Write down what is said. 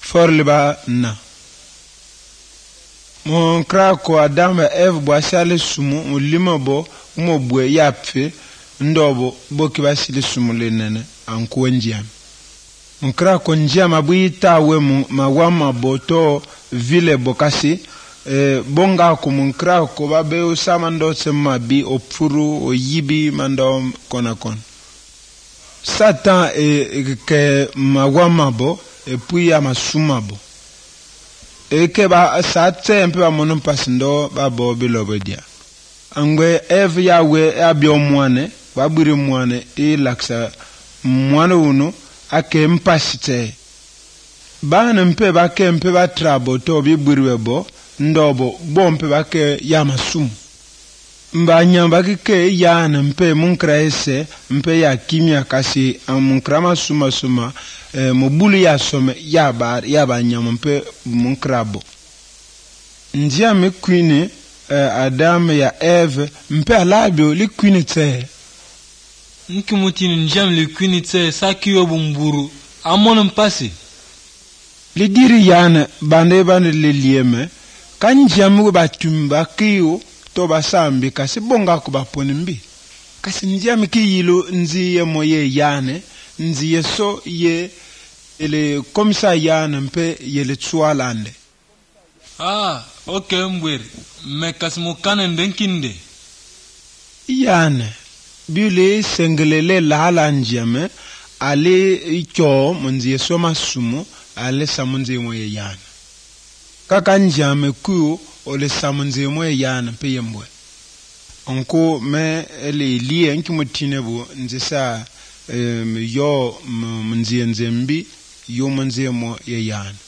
forliba na mon krako Adam Eve bo asale sumu ulima bo mo bwe yapfe ndobo bo kibasile sumu lenene anko njiam mon krako njiam abuita we mawama boto vile bokasi bonga ko mon krako babe usama ndo sema bi opfuru o yibi mando konakon Satan ke mawama bo puis ya masuma bo eke ba satse mpe ba mono pasindo ba bo bilobedia angwe Eve yawe abio mwane ba buri mwane laksa mwane uno ake mpasite ba na mpe ba ke mpe ba trabo to bi buri bo ndobo bo mpe ba ke ya masumu mba nyamba ke ya na mpe munkra ese mpe ya kimia kasi munkra masuma mobulu ya some ya ba nyama mpe munkrabo njia me kwini Adam ya Eve mpe alabio li kwini tse nkimutini njam li kwini tse sakiyo bumburu amon mpasi li diri yana bande le lieme kanjam ba tumba kiyo to basambi kasi bonga ko baponi mbi kasi njam ki yilo nziye moye yane nziye so ye ele komisa yana mpe yele tsualande okay mbweri mekas mukane ndenkinde yana bile sengelele lala njame ale icho munziye so masumu ale samunze moye yana kaka njame ku ole samunze moye yana mpe yembwe onko me ele liye nkimutine bu nzisa yo munziye nzembi yo munziye mo ye yana